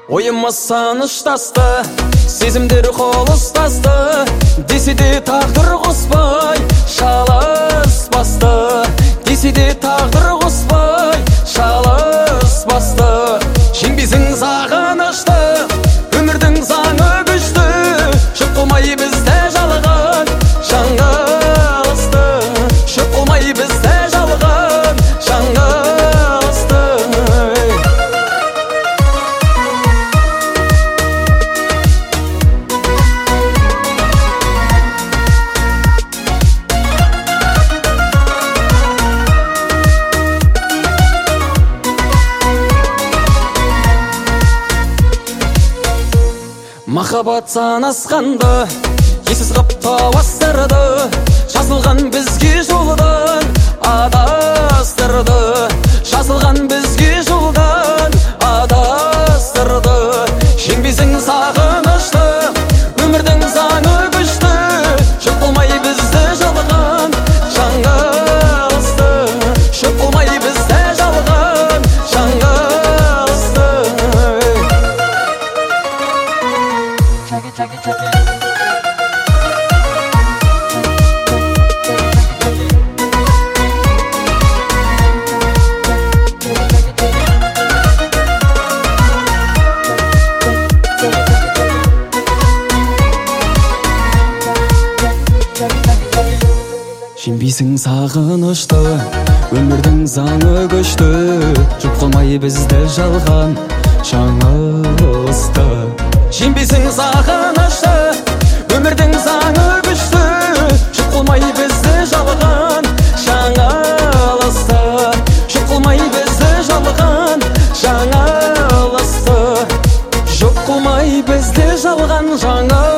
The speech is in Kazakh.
Ойыма саныштасты, сезімдер қол ұстасты, десе де тағдыр қоспай шалыспасты. Десе де тағдыр қоспай шалыспасты. Жеңбесің сағынышты, өмірдің заңы күшті, шөп қылмай бізді жалған жаңылысты. Шөп қылмай бізді жалған жаңылысты. Махаббат санасқанды, есіз қып тауастырды, жазылған бізге жолдан адастырды. Жазылған бізге жолдан адастырды. Жеңбесің сағынышты, өмірдің заңы күшті, шөп қылмай бізді жалған жаңылысты. Шөп қылмай бізді жалған жаңылысты. Жеңбесің сағынышты, өмірдің заңы күшті, жұп қылмай бізді жалған жаңылысты. Жеңбесің сағынышты, өмірдің заңы күшті, жұп қылмай бізді жалған жаңылысты. Жұп қылмай бізді жалған жаңылысты. Жұп қылмай бізді жалған жаңылысты.